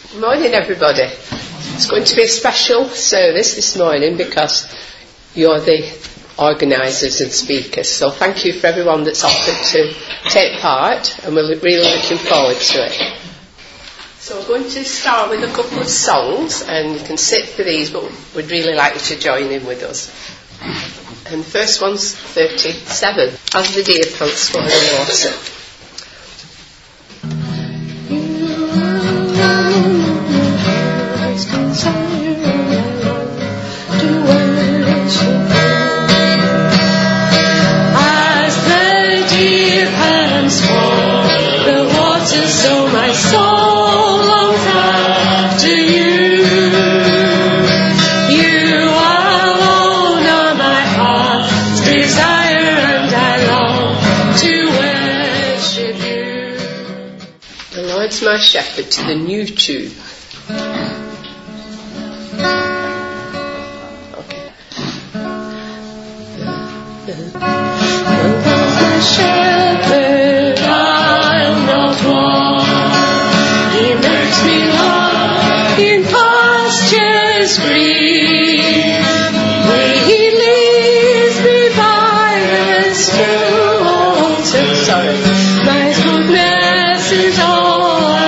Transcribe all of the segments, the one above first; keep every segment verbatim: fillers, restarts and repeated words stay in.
Good morning, everybody. It's going to be a special service this morning because you're the organisers and speakers. So thank you for everyone that's offered to take part, and we're really looking forward to it. So we're going to start with a couple of songs, and you can sit for these, but we'd really like you to join in with us. And the first one's thirty-seven, As the Deer Pants for the Water. My shepherd to the new tune. Okay. My shepherd, I'll not want. He makes me lie in pastures green. He leads me by the still waters. Sorry. My goodness is all.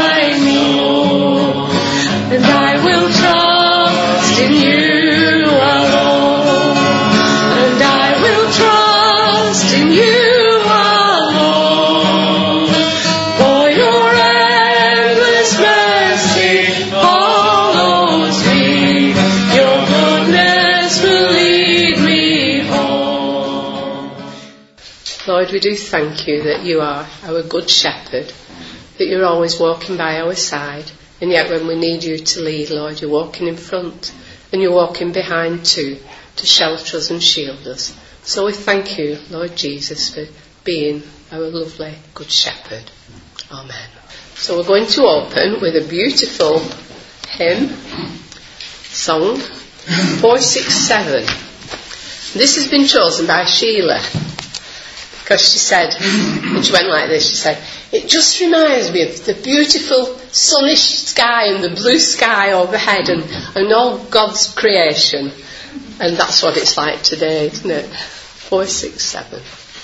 Lord, we do thank you that you are our good shepherd, that you're always walking by our side, and yet when we need you to lead, Lord, you're walking in front and you're walking behind too, to shelter us and shield us. So we thank you, Lord Jesus, for being our lovely good shepherd. Amen. So we're going to open with a beautiful hymn, song, four six seven. This has been chosen by Sheila. Because she said, and she went like this, she said, it just reminds me of the beautiful sunny sky and the blue sky overhead and, and all God's creation. And that's what it's like today, isn't it? four six seven.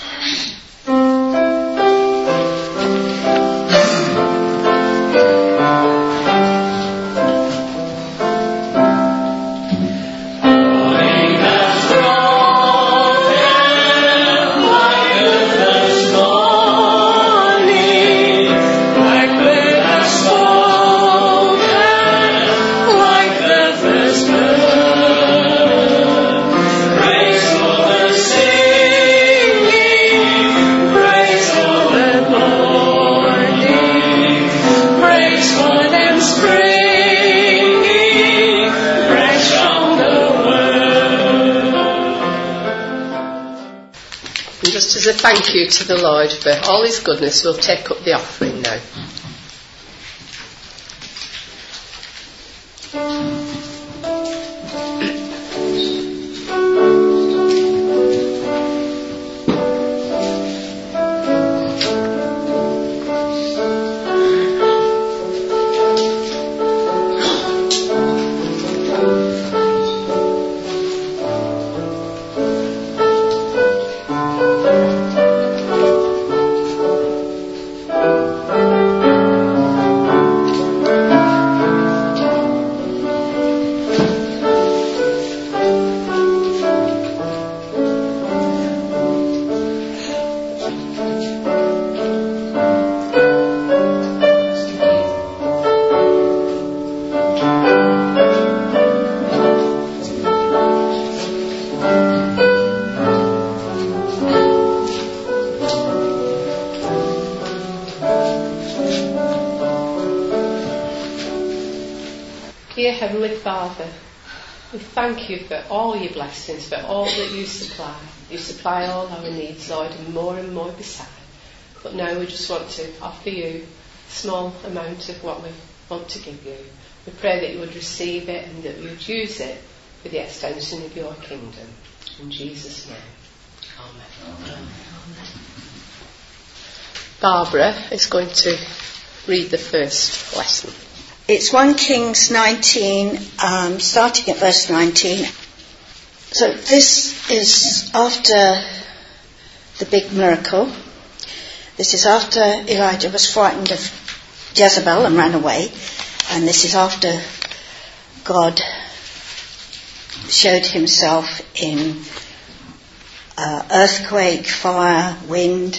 As a thank you to the Lord for all his goodness, we'll take up the offering now. Dear Heavenly Father, we thank you for all your blessings, for all that you supply. You supply all our needs, Lord, and more and more beside. But now we just want to offer you a small amount of what we want to give you. We pray that you would receive it and that you would use it for the extension of your kingdom. In Jesus' name. Amen. Amen. Barbara is going to read the first lesson. It's First Kings nineteen, um, starting at verse nineteen. So this is after the big miracle. This is after Elijah was frightened of Jezebel and ran away. And this is after God showed himself in uh, earthquake, fire, wind.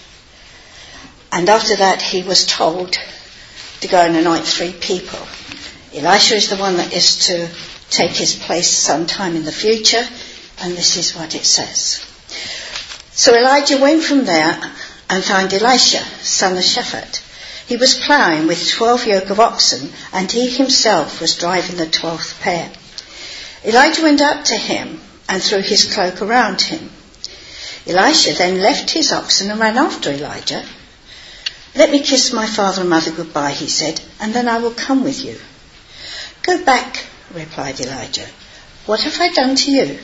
And after that he was told to go and anoint three people. Elisha is the one that is to take his place sometime in the future, and this is what it says. So Elijah went from there and found Elisha, son of Shaphat. He was ploughing with twelve yoke of oxen, and he himself was driving the twelfth pair. Elijah went up to him and threw his cloak around him. Elisha then left his oxen and ran after Elijah. "Let me kiss my father and mother goodbye," he said, "and then I will come with you." "Go back," replied Elijah. "What have I done to you?"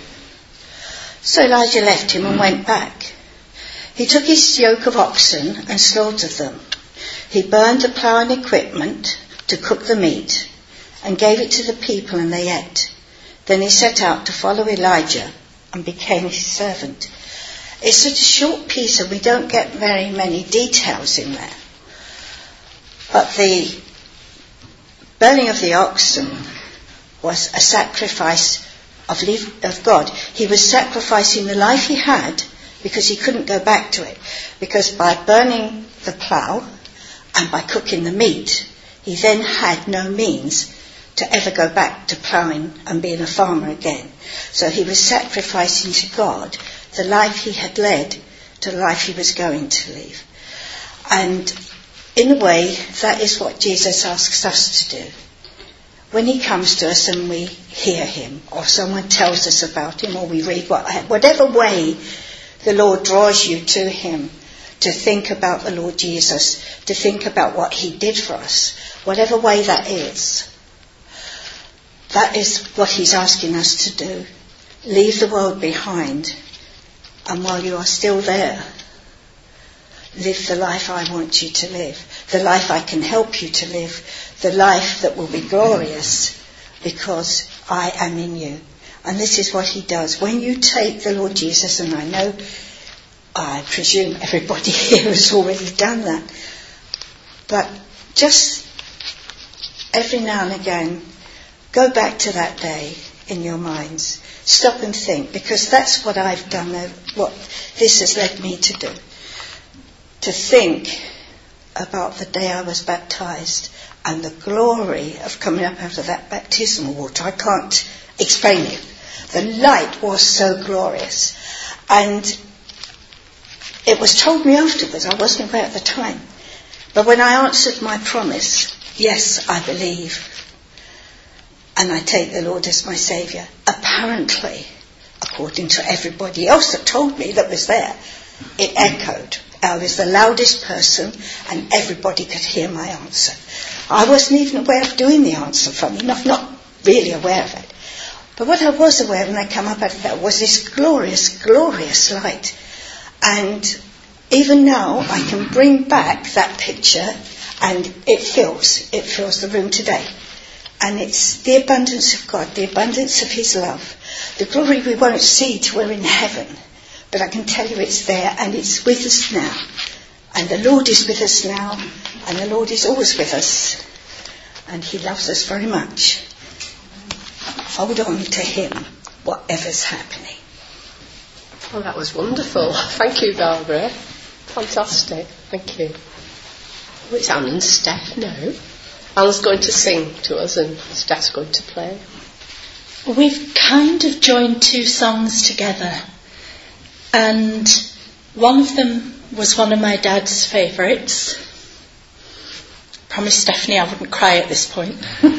So Elijah left him and went back. He took his yoke of oxen and slaughtered them. He burned the ploughing equipment to cook the meat and gave it to the people, and they ate. Then he set out to follow Elijah and became his servant. It's such a short piece and we don't get very many details in there. But the burning of the oxen was a sacrifice of, of God. He was sacrificing the life he had because he couldn't go back to it. Because by burning the plough and by cooking the meat, he then had no means to ever go back to ploughing and being a farmer again. So he was sacrificing to God the life he had led to the life he was going to live. And in a way, that is what Jesus asks us to do. When he comes to us and we hear him, or someone tells us about him, or we read what, whatever way the Lord draws you to him, to think about the Lord Jesus, to think about what he did for us, whatever way that is, that is what he's asking us to do. Leave the world behind, and while you are still there, live the life I want you to live, the life I can help you to live, the life that will be glorious because I am in you. And this is what he does. When you take the Lord Jesus, and I know, I presume everybody here has already done that, but just every now and again, go back to that day in your minds. Stop and think, because that's what I've done, what this has led me to do. To think about the day I was baptised and the glory of coming up out of that baptismal water. I can't explain it. The light was so glorious. And it was told me afterwards, I wasn't aware at the time. But when I answered my promise, yes, I believe, and I take the Lord as my Saviour, apparently, according to everybody else that told me that was there, it echoed. I was the loudest person and everybody could hear my answer. I wasn't even aware of doing the answer, funny enough, not really aware of it. But what I was aware of when I came up out of that was this glorious, glorious light. And even now I can bring back that picture and it fills, it fills the room today. And it's the abundance of God, the abundance of his love. The glory we won't see till we're in heaven. But I can tell you it's there and it's with us now. And the Lord is with us now. And the Lord is always with us. And he loves us very much. Hold on to him, whatever's happening. Oh, that was wonderful. Thank you, Barbara. Fantastic. Thank you. Oh, it's Anne and Steph now. Anne's going to sing to us and Steph's going to play. We've kind of joined two songs together. And one of them was one of my dad's favourites. Promised Stephanie I wouldn't cry at this point.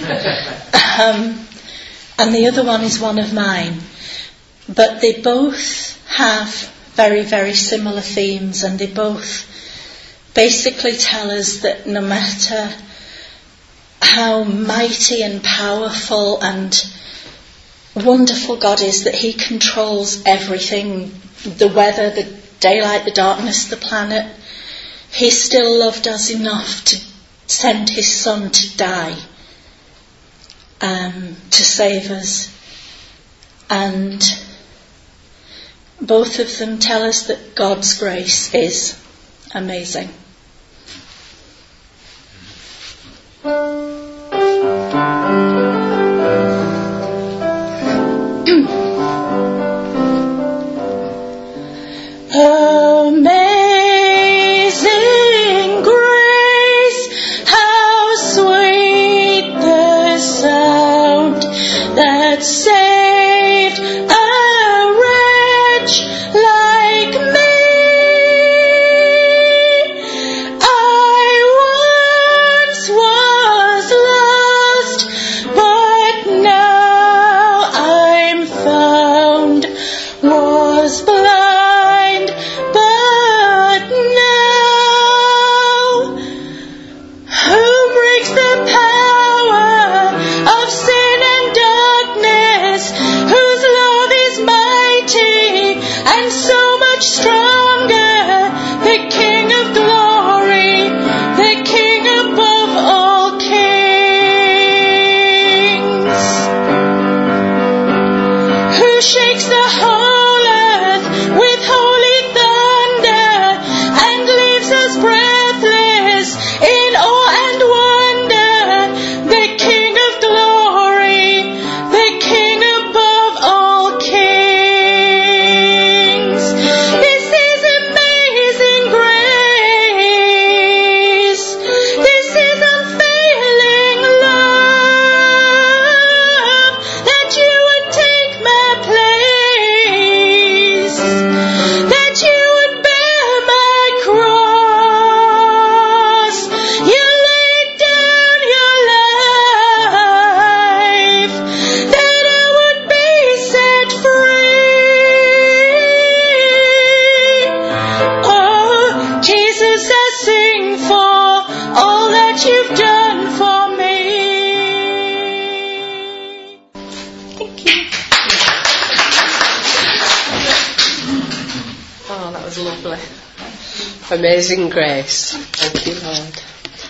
um, and the other one is one of mine. But they both have very, very similar themes, and they both basically tell us that no matter how mighty and powerful and wonderful God is, that he controls everything, the weather, the daylight, the darkness, the planet. He still loved us enough to send his son to die um, to save us. And both of them tell us that God's grace is amazing. Amazing grace, how sweet the sound that saved a wretch like me. I once was lost, but now I'm found, was blind, but now who breaks the power of sin and darkness, whose love is mighty and so much stronger, the King of glory, the King above all kings, who shakes the whole earth with holy thunder and leaves us breathless in awe and wonder, the King of glory, the King above all kings. This is amazing grace. This is unfailing love, that you would take my place, that you would bear my cross. You laid down your life, that I would be set free. Oh, Jesus, I sing for all that you've done for me. Thank you. Oh, that was lovely. Amazing grace. Thank you, Lord.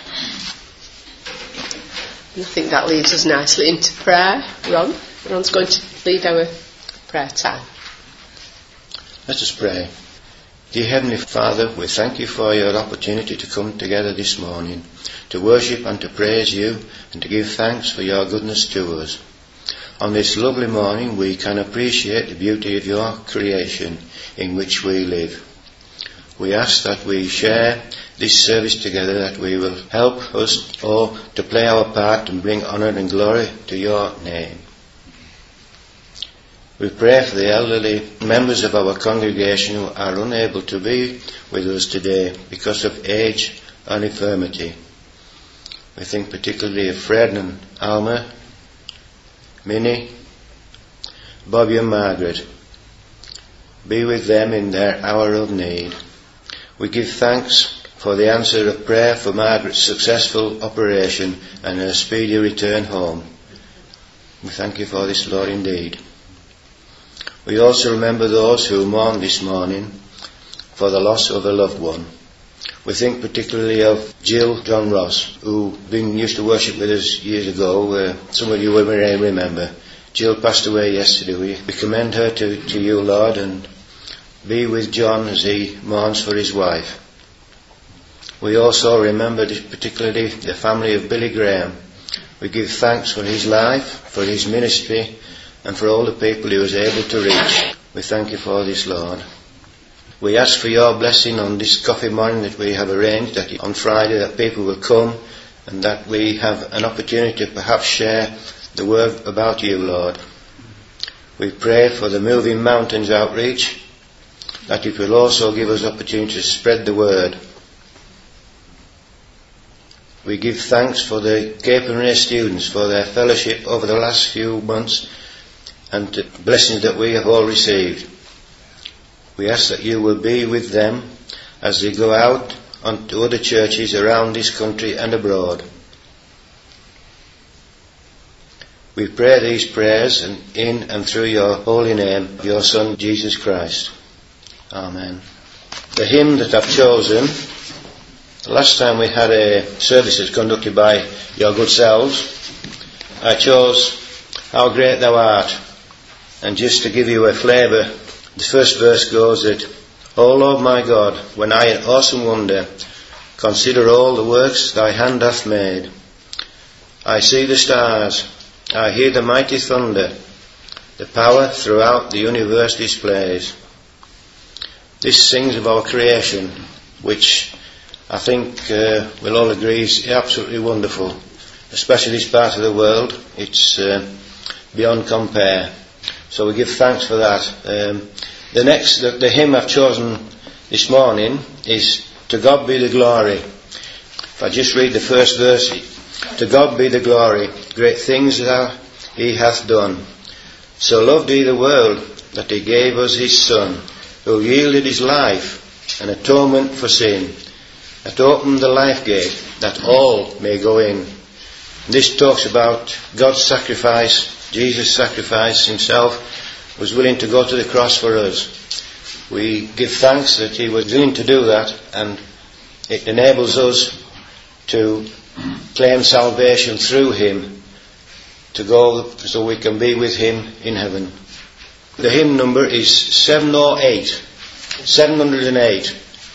And I think that leads us nicely into prayer. Ron? Ron's going to lead our prayer time. Let us pray. Dear Heavenly Father, we thank you for your opportunity to come together this morning, to worship and to praise you, and to give thanks for your goodness to us. On this lovely morning we can appreciate the beauty of your creation in which we live. We ask that we share this service together, that we will help us all to play our part and bring honour and glory to your name. We pray for the elderly members of our congregation who are unable to be with us today because of age and infirmity. We think particularly of Fred and Alma, Minnie, Bobby and Margaret. Be with them in their hour of need. We give thanks for the answer of prayer for Margaret's successful operation and her speedy return home. We thank you for this, Lord, indeed. We also remember those who mourn this morning for the loss of a loved one. We think particularly of Jill John Ross, who been used to worship with us years ago. Uh, some of you will remember. Jill passed away yesterday. We, we commend her to, to you, Lord, and be with John as he mourns for his wife. We also remember particularly the family of Billy Graham. We give thanks for his life, for his ministry, and for all the people he was able to reach. We thank you for this, Lord. We ask for your blessing on this coffee morning that we have arranged, that on Friday that people will come and that we have an opportunity to perhaps share the word about you, Lord. We pray for the Moving Mountains outreach, that it will also give us opportunity to spread the word. We give thanks for the Capernwray students for their fellowship over the last few months and the blessings that we have all received. We ask that you will be with them as they go out onto other churches around this country and abroad. We pray these prayers and in and through your holy name, your Son, Jesus Christ. Amen. The hymn that I've chosen, the last time we had a service conducted by your good selves, I chose How Great Thou Art. And just to give you a flavour, the first verse goes that, O Lord my God, when I in awesome wonder consider all the works thy hand hath made, I see the stars, I hear the mighty thunder, the power throughout the universe displays. This sings of our creation, which I think uh, we'll all agree is absolutely wonderful, especially this part of the world. It's uh, beyond compare. So we give thanks for that. Um, the next, the, the hymn I've chosen this morning is To God Be the Glory. If I just read the first verse, To God be the glory, great things that he hath done. So loved he the world that he gave us his Son, who yielded his life an atonement for sin, that opened the life gate that all may go in. This talks about God's sacrifice. Jesus' sacrifice himself was willing to go to the cross for us. We give thanks that he was willing to do that, and it enables us to claim salvation through him, to go so we can be with him in heaven. The hymn number is seven oh eight, seven hundred eight.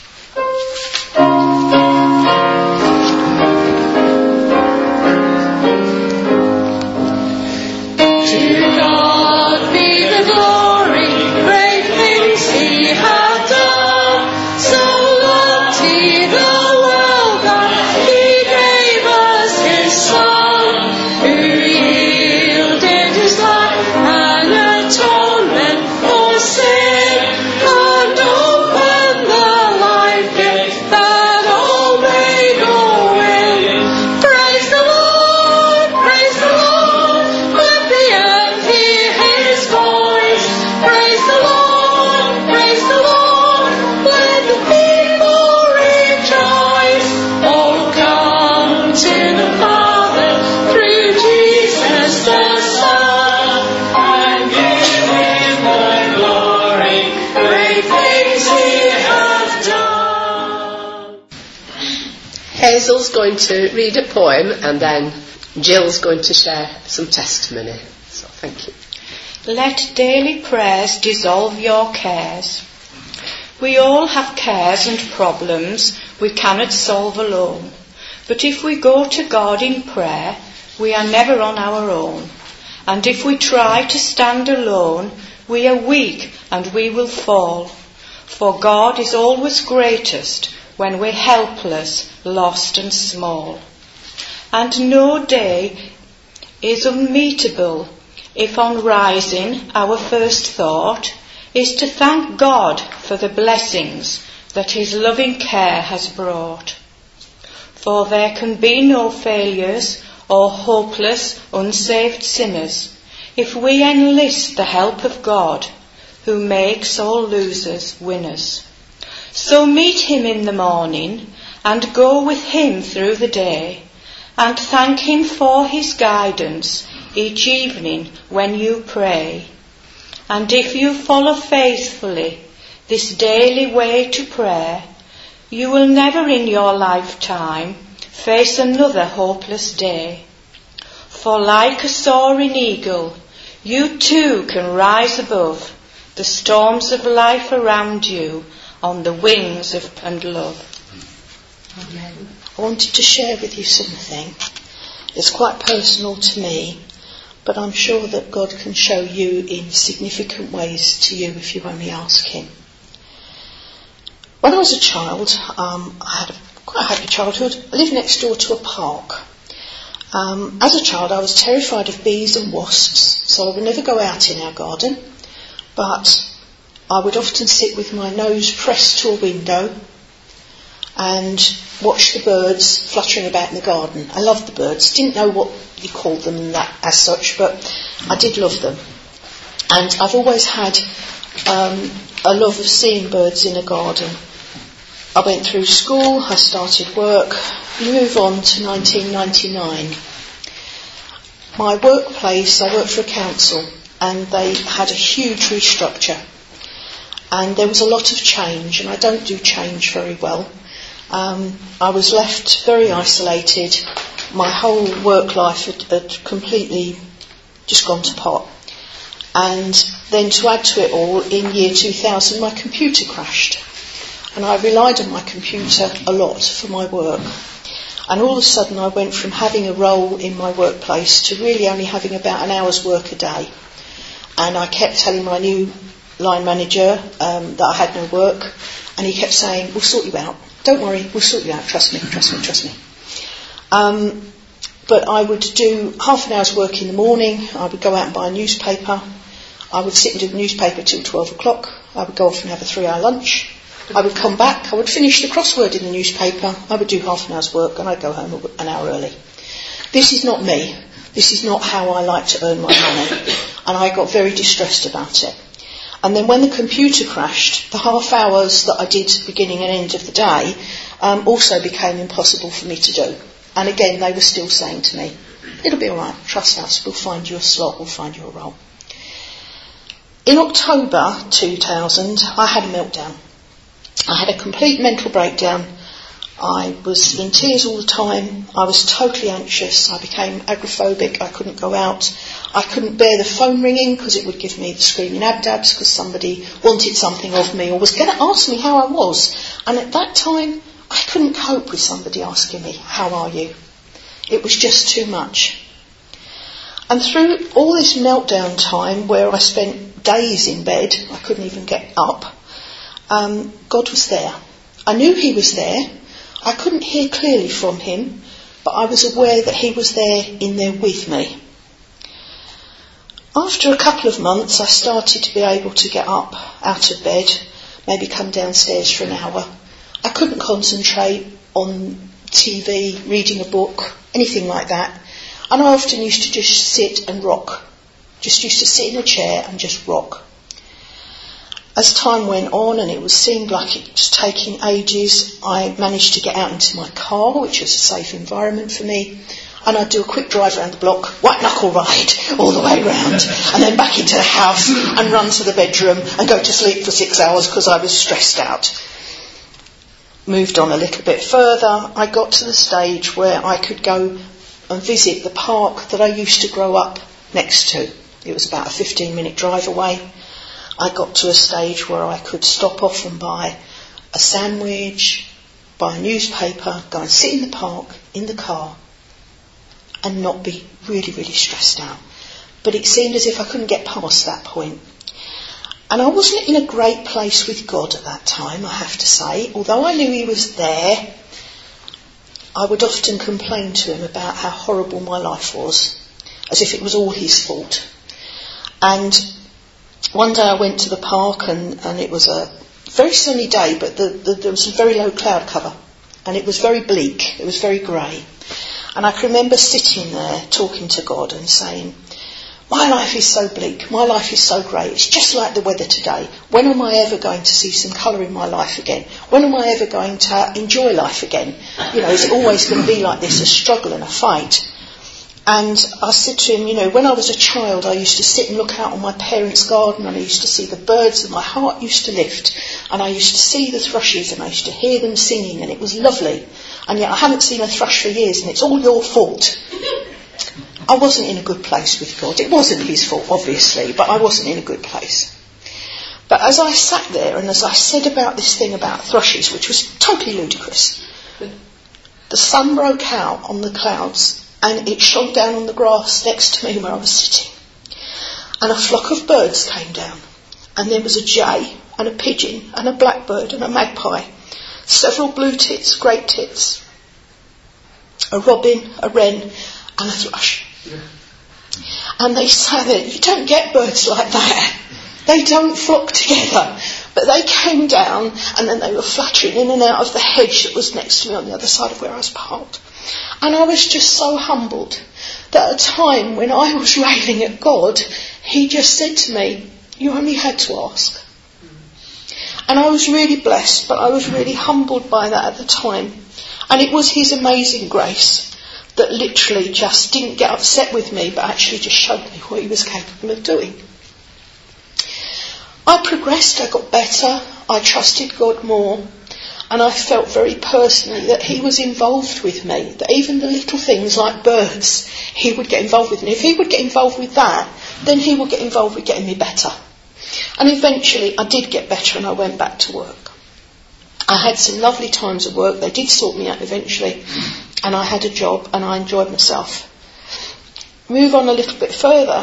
Hazel's going to read a poem, and then Jill's going to share some testimony. So thank you. Let daily prayers dissolve your cares. We all have cares and problems we cannot solve alone. But if we go to God in prayer, we are never on our own. And if we try to stand alone, we are weak and we will fall. For God is always greatest when we're helpless, lost and small. And no day is unmeetable if on rising our first thought is to thank God for the blessings that his loving care has brought. For there can be no failures or hopeless, unsaved sinners if we enlist the help of God, who makes all losers winners. So meet him in the morning and go with him through the day, and thank him for his guidance each evening when you pray. And if you follow faithfully this daily way to prayer, you will never in your lifetime face another hopeless day. For like a soaring eagle, you too can rise above the storms of life around you on the wings of and love. Amen. I wanted to share with you something. It's quite personal to me, but I'm sure that God can show you in significant ways to you if you only ask him. When I was a child, um, I had a quite a happy childhood. I lived next door to a park. Um, as a child, I was terrified of bees and wasps, so I would never go out in our garden, but I would often sit with my nose pressed to a window and watch the birds fluttering about in the garden. I loved the birds. Didn't know what you called them that as such, but I did love them. And I've always had um, a love of seeing birds in a garden. I went through school, I started work. You move on to nineteen ninety-nine. My workplace, I worked for a council, and they had a huge restructure. And there was a lot of change, and I don't do change very well. Um, I was left very isolated. my whole work life had, had completely just gone to pot. And then to add to it all, in year two thousand, my computer crashed. And I relied on my computer a lot for my work. And all of a sudden I went from having a role in my workplace to really only having about an hour's work a day. And I kept telling my new line manager um, that I had no work, and he kept saying, we'll sort you out. Don't worry, we'll sort you out. Trust me, trust me, trust me. Um, but I would do half an hour's work in the morning. I would go out and buy a newspaper. I would sit and do the newspaper till twelve o'clock. I would go off and have a three-hour lunch. I would come back. I would finish the crossword in the newspaper. I would do half an hour's work, and I'd go home an hour early. This is not me. This is not how I like to earn my money. And I got very distressed about it. And then when the computer crashed, the half hours that I did beginning and end of the day um, also became impossible for me to do. And again, they were still saying to me, it'll be all right, trust us, we'll find you a slot, we'll find you a role. In October two thousand, I had a meltdown. I had a complete mental breakdown. I was in tears all the time. I was totally anxious. I became agoraphobic. I couldn't go out. I couldn't bear the phone ringing because it would give me the screaming abdabs because somebody wanted something of me or was going to ask me how I was. And at that time, I couldn't cope with somebody asking me, how are you? It was just too much. And through all this meltdown time where I spent days in bed, I couldn't even get up, um, God was there. I knew he was there. I couldn't hear clearly from him, but I was aware that he was there in there with me. After a couple of months, I started to be able to get up out of bed, maybe come downstairs for an hour. I couldn't concentrate on T V, reading a book, anything like that. And I often used to just sit and rock. Just used to sit in a chair and just rock. As time went on and it was seemed like it was taking ages, I managed to get out into my car, which was a safe environment for me, and I'd do a quick drive around the block, white knuckle ride all the way round, and then back into the house and run to the bedroom and go to sleep for six hours because I was stressed out. Moved on a little bit further, I got to the stage where I could go and visit the park that I used to grow up next to. It was about a fifteen minute drive away. I got to a stage where I could stop off and buy a sandwich, buy a newspaper, go and sit in the park, in the car, and not be really, really stressed out. But it seemed as if I couldn't get past that point. And I wasn't in a great place with God at that time, I have to say. Although I knew he was there, I would often complain to him about how horrible my life was, as if it was all his fault. And one day I went to the park and, and it was a very sunny day, but the, the, there was a very low cloud cover and it was very bleak, it was very grey. And I can remember sitting there talking to God and saying, my life is so bleak, my life is so grey, it's just like the weather today. When am I ever going to see some colour in my life again? When am I ever going to enjoy life again? You know, is it always going to be like this, a struggle and a fight? And I said to him, you know, when I was a child, I used to sit and look out on my parents' garden and I used to see the birds and my heart used to lift. And I used to see the thrushes and I used to hear them singing and it was lovely. And yet I haven't seen a thrush for years and it's all your fault. I wasn't in a good place with God. It wasn't his fault, obviously, but I wasn't in a good place. But as I sat there and as I said about this thing about thrushes, which was totally ludicrous, the sun broke out on the clouds and it shone down on the grass next to me where I was sitting. And a flock of birds came down. And there was a jay and a pigeon and a blackbird and a magpie. Several blue tits, great tits. A robin, a wren and a thrush. Yeah. And they sang it. You don't get birds like that. They don't flock together. But they came down and then they were fluttering in and out of the hedge that was next to me on the other side of where I was parked. And I was just so humbled that at a time when I was railing at God, he just said to me, you only had to ask. And I was really blessed, but I was really humbled by that at the time. And it was his amazing grace that literally just didn't get upset with me, but actually just showed me what he was capable of doing. I progressed, I got better, I trusted God more. And I felt very personally that he was involved with me, that even the little things like birds, he would get involved with. And if he would get involved with that, then he would get involved with getting me better. And eventually I did get better and I went back to work. I had some lovely times at work. They did sort me out eventually. And I had a job and I enjoyed myself. Move on a little bit further.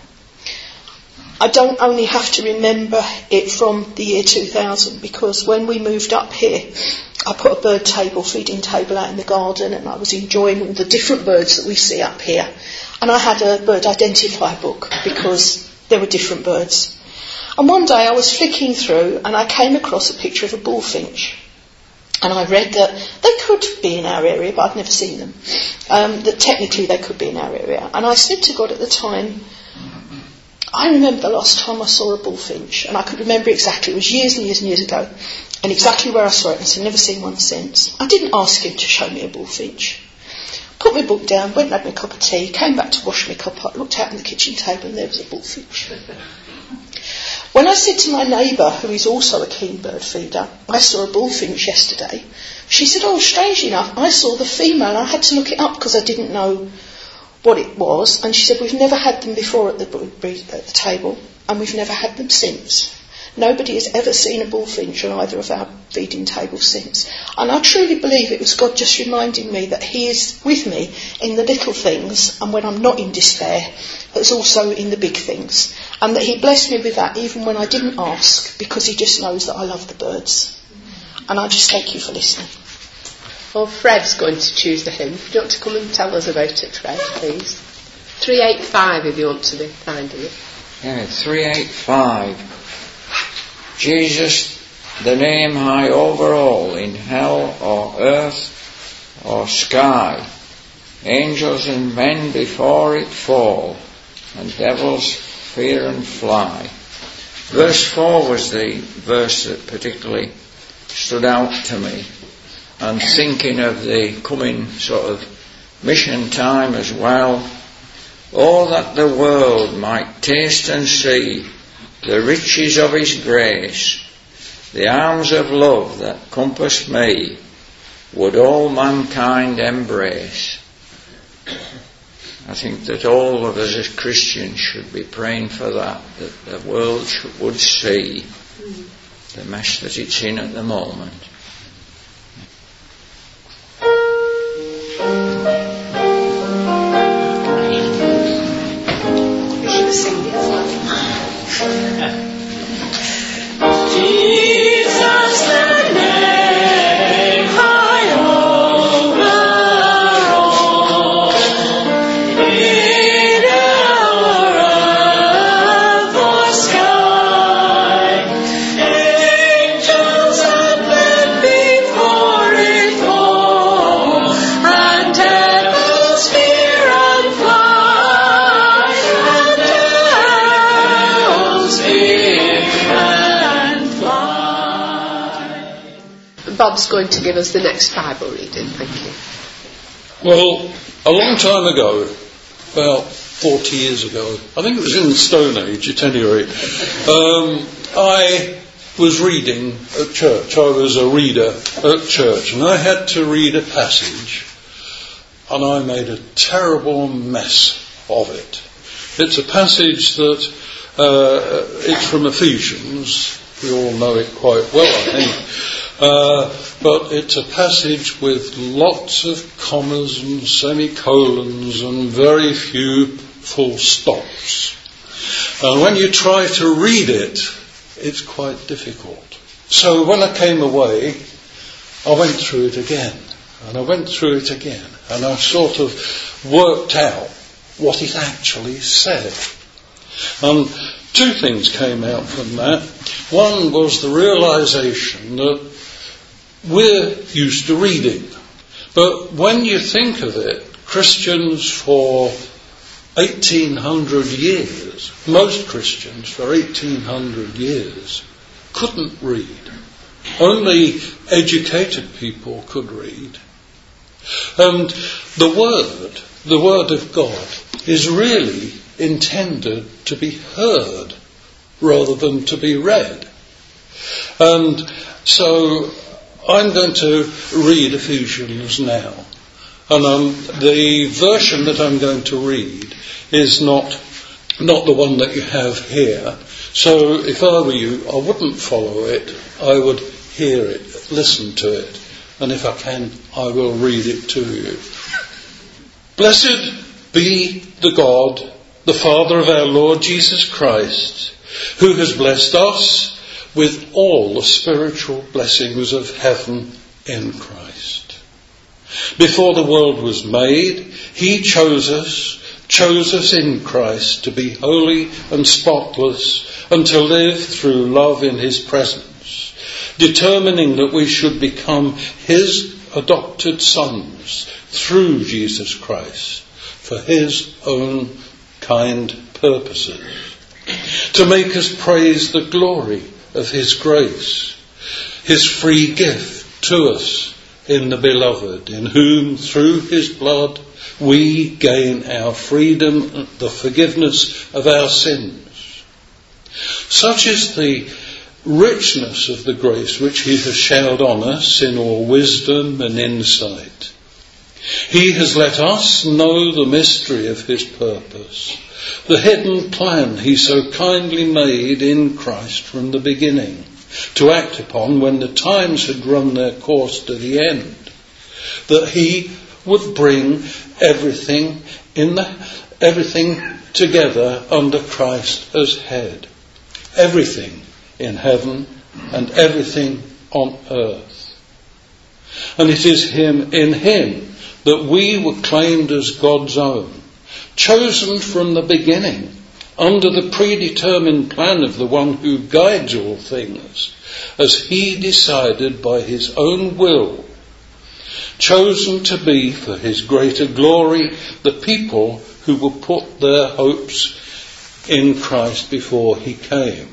I don't only have to remember it from the year two thousand, because when we moved up here, I put a bird table, feeding table out in the garden, and I was enjoying all the different birds that we see up here. And I had a bird identifier book because there were different birds. And one day I was flicking through and I came across a picture of a bullfinch. And I read that they could be in our area, but I'd never seen them. Um, that technically they could be in our area. And I said to God at the time, I remember the last time I saw a bullfinch, and I could remember exactly. It was years and years and years ago, and exactly where I saw it, and I've never seen one since. I didn't ask him to show me a bullfinch. Put my book down, went and had my cup of tea, came back to wash my cup up, looked out on the kitchen table, and there was a bullfinch. When I said to my neighbour, who is also a keen bird feeder, I saw a bullfinch yesterday, she said, oh, strangely enough, I saw the female. I had to look it up because I didn't know what it was, and she said, we've never had them before at the, at the table, and we've never had them since. Nobody has ever seen a bullfinch on either of our feeding tables since. And I truly believe it was God just reminding me that he is with me in the little things, and when I'm not in despair, it's also in the big things. And that he blessed me with that even when I didn't ask, because he just knows that I love the birds. And I just thank you for listening. Well, Fred's going to choose the hymn. Do you want to come and tell us about it, Fred, please? three eighty-five if you want to be finding it. Yeah, three eighty-five. Jesus, the name high over all, in hell or earth or sky, angels and men before it fall, and devils fear and fly. Verse four was the verse that particularly stood out to me, and thinking of the coming sort of mission time as well. Oh, that the world might taste and see the riches of his grace, the arms of love that compass me, would all mankind embrace. I think that all of us as Christians should be praying for that, that the world should, would see the mess that it's in at the moment. Bob's going to give us the next Bible reading. Thank you. Well, a long time ago, about forty years ago, I think it was in the Stone Age at any rate, um, I was reading at church. I was a reader at church, and I had to read a passage, and I made a terrible mess of it. It's a passage that, uh, it's from Ephesians. We all know it quite well, I think. Uh, but it's a passage with lots of commas and semicolons and very few full stops. And when you try to read it, it's quite difficult. So when I came away, I went through it again, and I went through it again, and I sort of worked out what it actually said. And two things came out from that. One was the realization that we're used to reading, but when you think of it, Christians for eighteen hundred years, most Christians for eighteen hundred years couldn't read. Only educated people could read. And the Word, the Word of God, is really intended to be heard rather than to be read. And so I'm going to read Ephesians now. And um, the version that I'm going to read is not, not the one that you have here. So if I were you, I wouldn't follow it. I would hear it, listen to it. And if I can, I will read it to you. Blessed be the God, the Father of our Lord Jesus Christ, who has blessed us with all the spiritual blessings of heaven in Christ. Before the world was made, he chose us, chose us in Christ to be holy and spotless and to live through love in his presence, determining that we should become his adopted sons through Jesus Christ for his own kind purposes, to make us praise the glory of his grace, his free gift to us in the beloved, in whom through his blood we gain our freedom, the forgiveness of our sins. Such is the richness of the grace which he has showered on us in all wisdom and insight. He has let us know the mystery of his purpose, the hidden plan he so kindly made in Christ from the beginning, to act upon when the times had run their course to the end, that he would bring everything in the everything together under Christ as head, everything in heaven and everything on earth. And it is him in him that we were claimed as God's own, chosen from the beginning, under the predetermined plan of the one who guides all things, as he decided by his own will, chosen to be for his greater glory the people who will put their hopes in Christ before he came.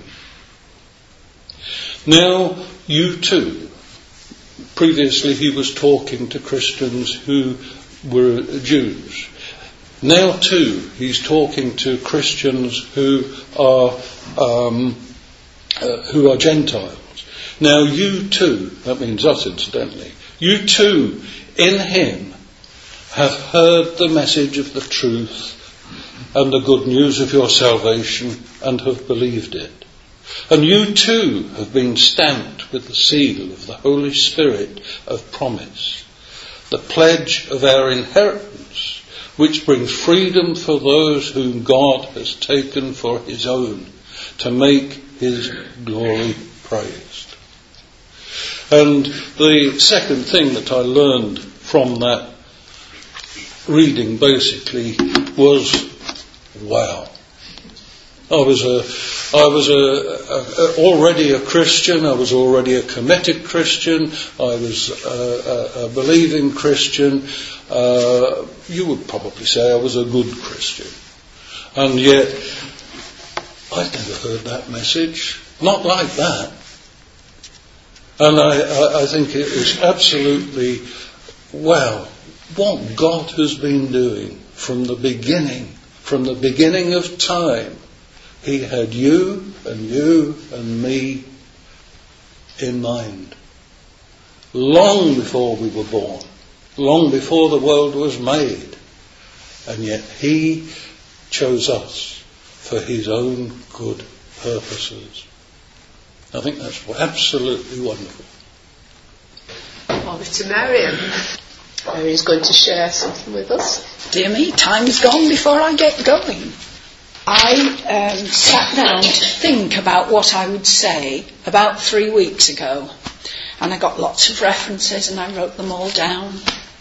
Now you too, previously he was talking to Christians who were Jews. Now too he's talking to Christians who are um, uh, who are Gentiles. Now you too, that means us incidentally, you too in him have heard the message of the truth and the good news of your salvation and have believed it. And you too have been stamped with the seal of the Holy Spirit of promise, the pledge of our inheritance, which brings freedom for those whom God has taken for his own, to make his glory praised. And the second thing that I learned from that reading basically was, wow. I was a, I was a, a, a, already a Christian. I was already a committed Christian. I was a, a, a believing Christian. Uh, you would probably say I was a good Christian. And yet, I'd never heard that message. Not like that. And I, I, I think it is absolutely, wow, what God has been doing from the beginning, from the beginning of time. He had you and you and me in mind. Long before we were born. Long before the world was made. And yet he chose us for his own good purposes. I think that's absolutely wonderful. Over to Marion. Marion's going to share something with us. Dear me, time's gone before I get going. I um, sat down to think about what I would say about three weeks ago, and I got lots of references and I wrote them all down.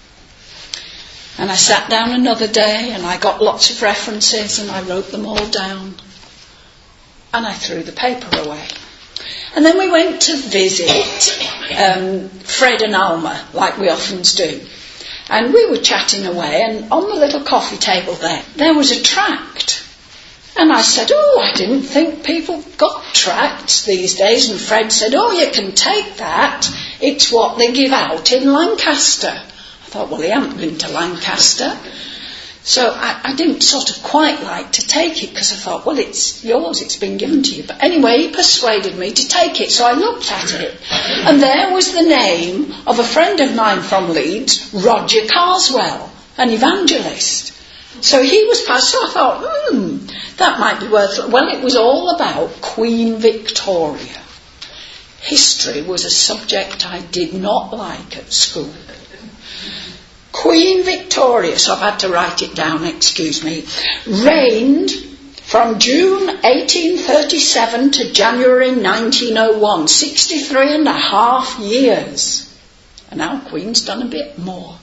And I sat down another day and I got lots of references and I wrote them all down. And I threw the paper away. And then we went to visit um, Fred and Alma, like we often do. And we were chatting away, and on the little coffee table there, there was a tract. And I said, oh, I didn't think people got tracts these days. And Fred said, oh, you can take that. It's what they give out in Lancaster. I thought, well, he hadn't been to Lancaster. So I, I didn't sort of quite like to take it because I thought, well, it's yours, it's been given to you. But anyway, he persuaded me to take it, so I looked at it. And there was the name of a friend of mine from Leeds, Roger Carswell, an evangelist. So he was passed, so I thought, hmm, that might be worth it. Well, it was all about Queen Victoria. History was a subject I did not like at school. Queen Victoria, so I've had to write it down, excuse me, reigned from June eighteen thirty-seven to January nineteen oh one, sixty-three and a half years. And our Queen's done a bit more.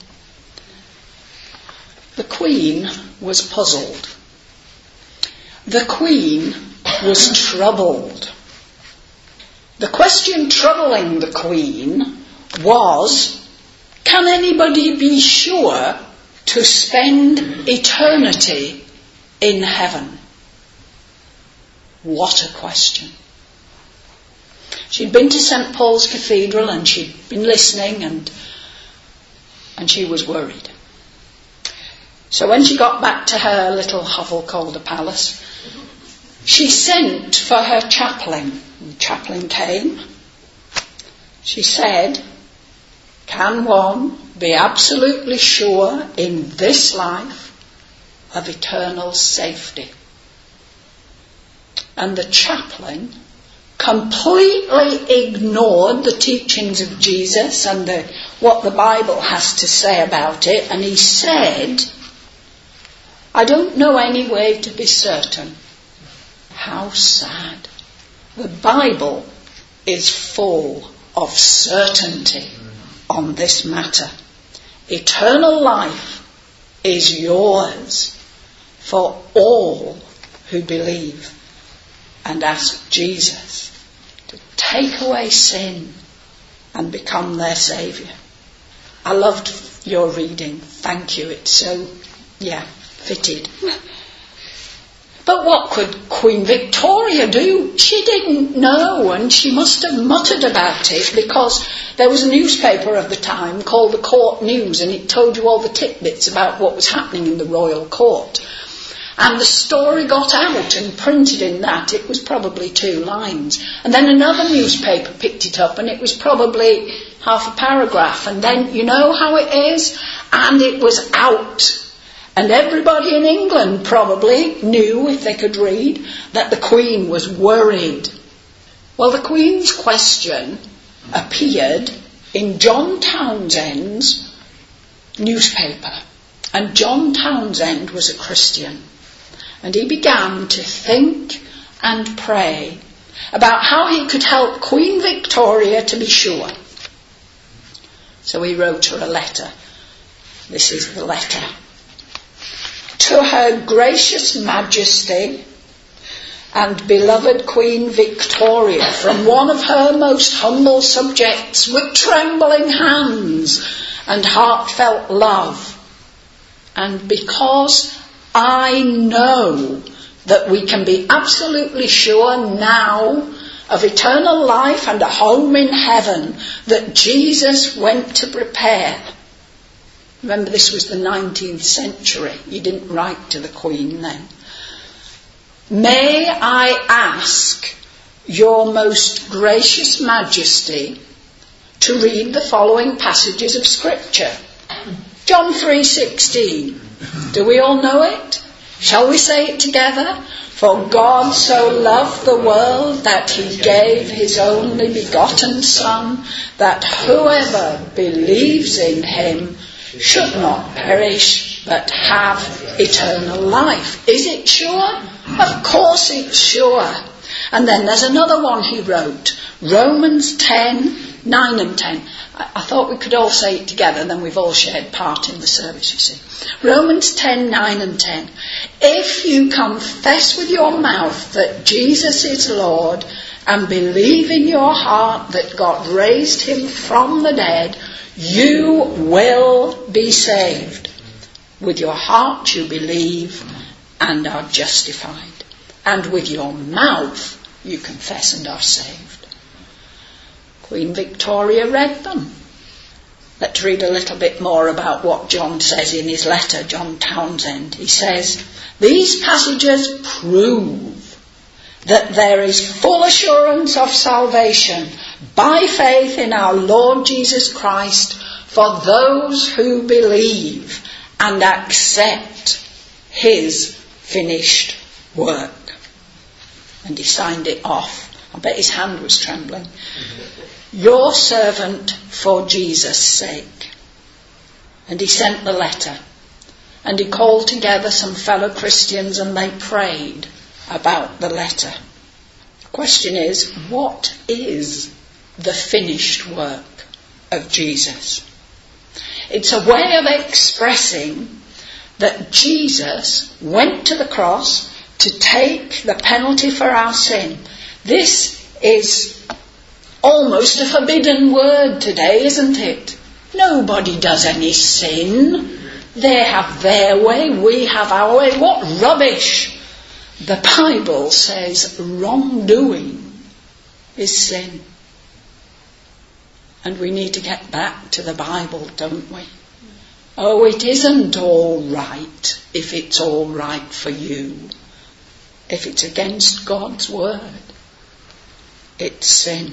The Queen was puzzled. The Queen was troubled. The question troubling the Queen was, can anybody be sure to spend eternity in heaven? What a question. She'd been to Saint Paul's Cathedral and she'd been listening and, and she was worried. So when she got back to her little hovel called a palace, she sent for her chaplain. The chaplain came. She said, can one be absolutely sure in this life of eternal safety? And the chaplain completely ignored the teachings of Jesus and the, what the Bible has to say about it, and he said, I don't know any way to be certain. How sad. The Bible is full of certainty on this matter. Eternal life is yours for all who believe and ask Jesus to take away sin and become their saviour. I loved your reading. Thank you. It's so, yeah, fitted. But what could Queen Victoria do? She didn't know, and she must have muttered about it because there was a newspaper of the time called the Court News, and it told you all the tidbits about what was happening in the royal court. And the story got out and printed in that. It was probably two lines. And then another newspaper picked it up, and it was probably half a paragraph. And then, you know how it is? And it was out. And everybody in England probably knew, if they could read, that the Queen was worried. Well, the Queen's question appeared in John Townsend's newspaper. And John Townsend was a Christian. And he began to think and pray about how he could help Queen Victoria to be sure. So he wrote her a letter. This is the letter. To Her Gracious Majesty and beloved Queen Victoria, from one of her most humble subjects, with trembling hands and heartfelt love. And because I know that we can be absolutely sure now of eternal life and a home in heaven that Jesus went to prepare. Remember, this was the nineteenth century. You didn't write to the Queen then. May I ask your most gracious Majesty to read the following passages of Scripture. John three sixteen. Do we all know it? Shall we say it together? For God so loved the world that he gave his only begotten Son, that whoever believes in him should not perish but have eternal life. Is it sure? Of course it's sure. And then there's another one he wrote, Romans ten, nine and ten. I, I thought we could all say it together, then we've all shared part in the service, you see. Romans ten, nine and ten. If you confess with your mouth that Jesus is Lord and believe in your heart that God raised him from the dead, you will be saved. With your heart you believe and are justified. And with your mouth you confess and are saved. Queen Victoria read them. Let's read a little bit more about what John says in his letter, John Townsend. He says, these passages prove that there is full assurance of salvation by faith in our Lord Jesus Christ for those who believe and accept his finished work. And he signed it off. I bet his hand was trembling. Your servant for Jesus' sake. And he sent the letter. And he called together some fellow Christians and they prayed about the letter. The question is, what is the finished work of Jesus? It's a way of expressing that Jesus went to the cross to take the penalty for our sin. This is almost a forbidden word today, isn't it? Nobody does any sin. They have their way, we have our way. What rubbish! The Bible says wrongdoing is sin. And we need to get back to the Bible, don't we? Oh, it isn't all right if it's all right for you. If it's against God's word, it's sin.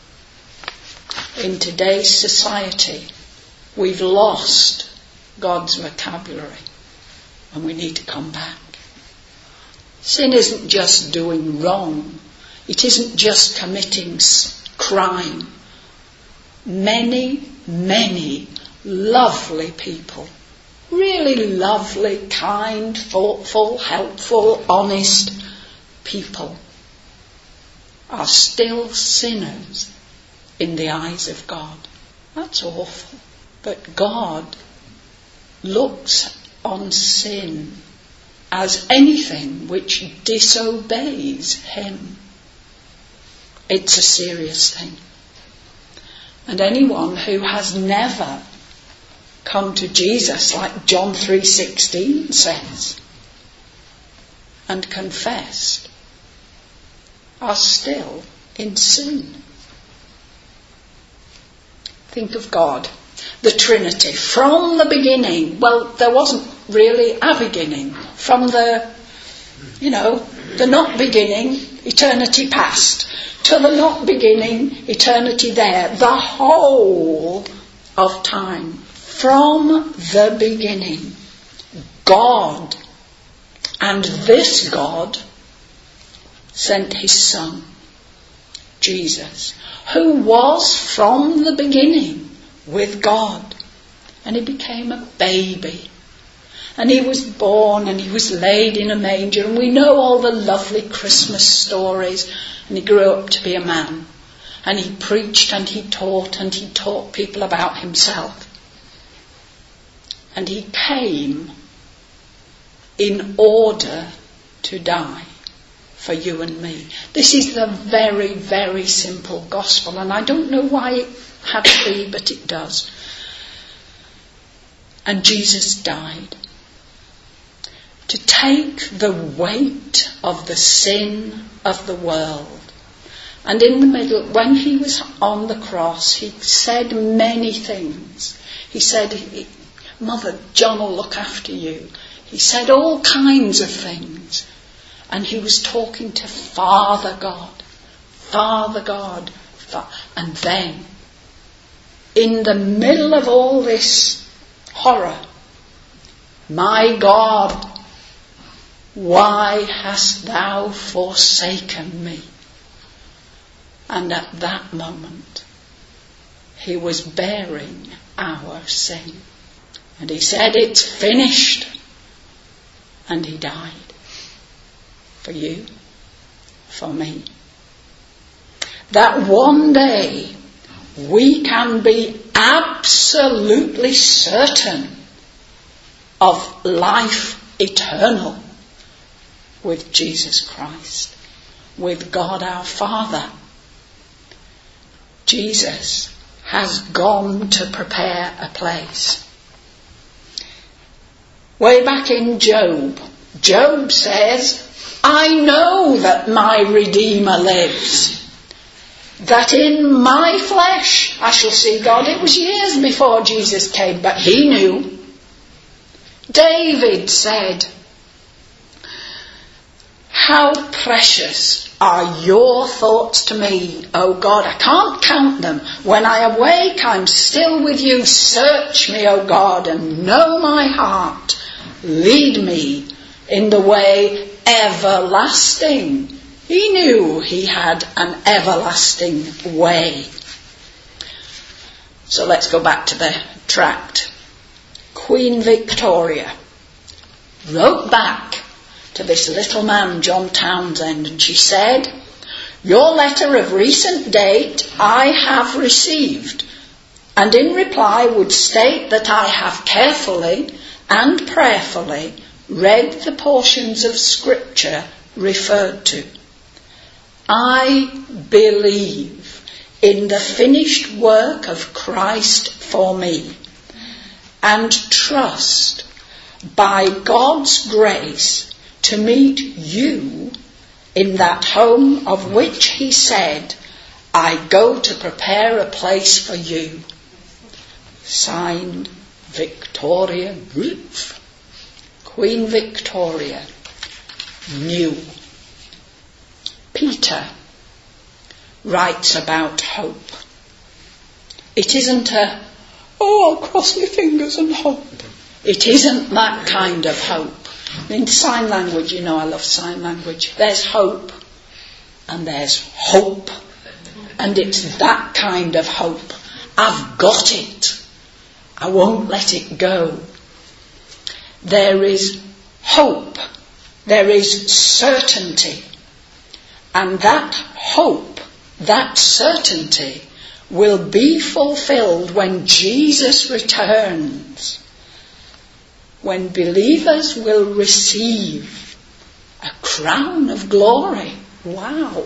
In today's society, we've lost God's vocabulary and we need to come back. Sin isn't just doing wrong. It isn't just committing crime. Many, many lovely people, really lovely, kind, thoughtful, helpful, honest people are still sinners in the eyes of God. That's awful. But God looks on sin as anything which disobeys him. It's a serious thing. And anyone who has never come to Jesus, like John three sixteen says, and confessed, are still in sin. Think of God, the Trinity, from the beginning. Well, there wasn't really a beginning. From the, you know, the not beginning, eternity past, to the not beginning, eternity there. The whole of time. From the beginning, God, and this God, sent his Son, Jesus, who was from the beginning with God. And he became a baby. And he was born and he was laid in a manger. And we know all the lovely Christmas stories. And he grew up to be a man. And he preached and he taught and he taught people about himself. And he came in order to die for you and me. This is the very, very simple gospel. And I don't know why it had to be, but it does. And Jesus died to take the weight of the sin of the world. And in the middle, when he was on the cross, he said many things. He said, Mother, John will look after you. He said all kinds of things. And he was talking to Father God. Father God. Fa- and then, in the middle of all this horror, my God, why hast thou forsaken me? And at that moment, he was bearing our sin. And he said, it's finished. And he died. For you, for me. That one day we can be absolutely certain of life eternal with Jesus Christ, with God our Father. Jesus has gone to prepare a place. Way back in Job, Job says, I know that my Redeemer lives, that in my flesh I shall see God. It was years before Jesus came, but he knew. David said, how precious are your thoughts to me, O God. I can't count them. When I awake, I'm still with you. Search me, O God, and know my heart. Lead me in the way everlasting. He knew he had an everlasting way. So let's go back to the tract. Queen Victoria wrote back to this little man, John Townsend, and she said, your letter of recent date I have received, and in reply would state that I have carefully and prayerfully read the portions of Scripture referred to. I believe in the finished work of Christ for me, and trust by God's grace to meet you in that home of which he said, I go to prepare a place for you. Signed, Victoria Groove. Queen Victoria knew. Peter writes about hope. It isn't a, oh, I'll cross my fingers and hope. It isn't that kind of hope. In sign language, you know I love sign language. There's hope and there's hope. And it's that kind of hope. I've got it. I won't let it go. There is hope. There is certainty. And that hope, that certainty, will be fulfilled when Jesus returns. When believers will receive a crown of glory. Wow.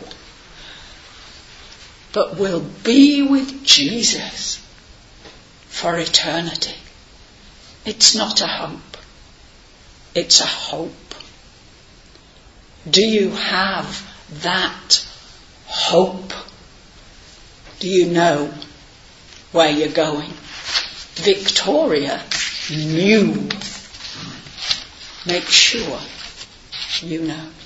But will be with Jesus for eternity. It's not a hope. It's a hope. Do you have that hope? Do you know where you're going? Victoria knew. Make sure you know.